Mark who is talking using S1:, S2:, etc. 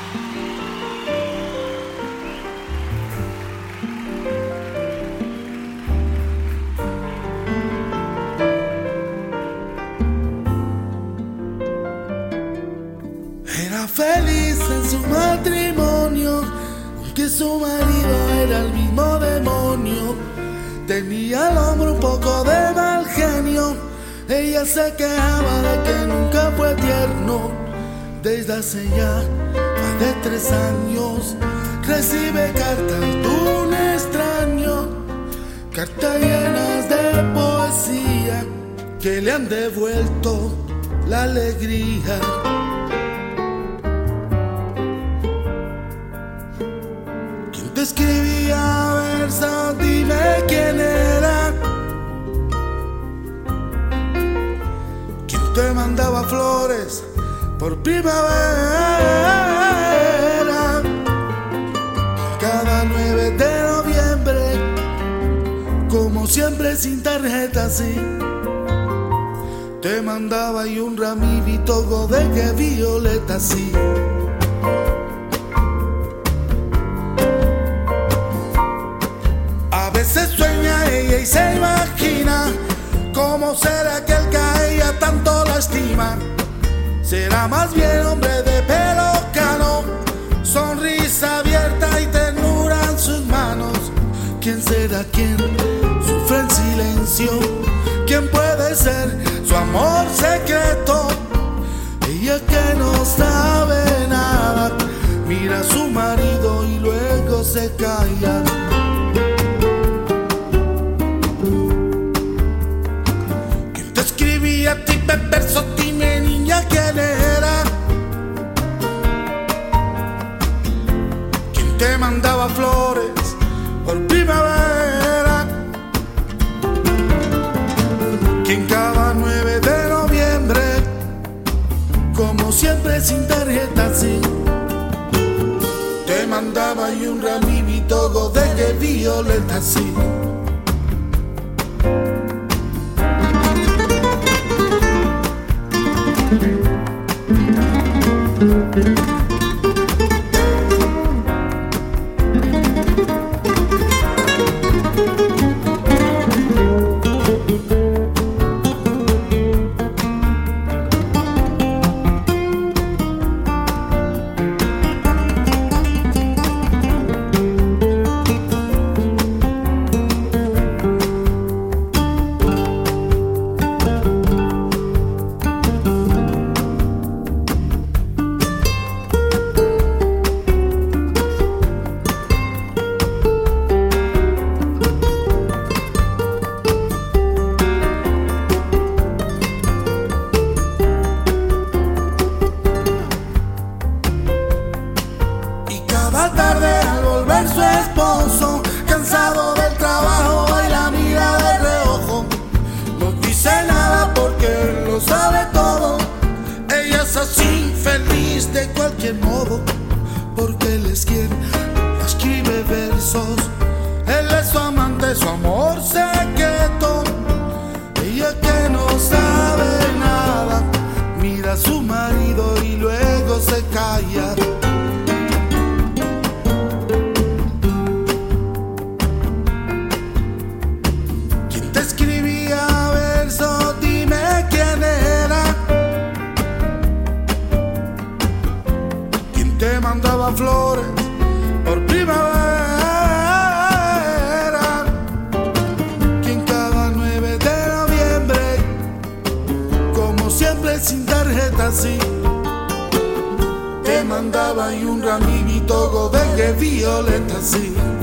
S1: Era feliz en su matrimonio, aunque su marido era el mismo demonio. Tenía al hombro un poco de mal genio. Ella se quejaba de que nunca fue tierno. Desde hace ya más de 3 años recibe cartas de un extraño, cartas llenas de poesía que le han devuelto la alegría. ¿Quién te escribía versos? Dime quién era. ¿Quién te mandaba flores por primavera? Cada 9 de noviembre, como siempre sin tarjeta, sí, te mandaba y un ramito de que violeta, sí. A veces sueña ella y se imagina cómo será que el que a ella tanto lastima. Será más bien hombre de pelo cano, sonrisa abierta y ternura en sus manos. ¿Quién será quien sufre en silencio? ¿Quién puede ser su amor secreto? Ella que no sabe nada, mira a su marido y luego se calla. ¿Quién te escribía a ti versos? Dime, niña, quién era. ¿Quién te mandaba flores por primavera? ¿Quién cada 9 de noviembre, como siempre sin tarjeta, sí, te mandaba y un ramito de que violeta, sí? Cada tarde al volver su esposo, cansado del trabajo, y la mira de reojo. No dice nada porque él lo sabe todo. Ella es así, feliz de cualquier modo, porque él es quien escribe versos. Él es su amante, su amor secreto. Ella que no sabe nada, mira a su marido y luego se calla. Te mandaba flores por primavera. Quien cada 9 de noviembre, como siempre sin tarjeta, sí, te mandaba y un ramito de que violeta, sí.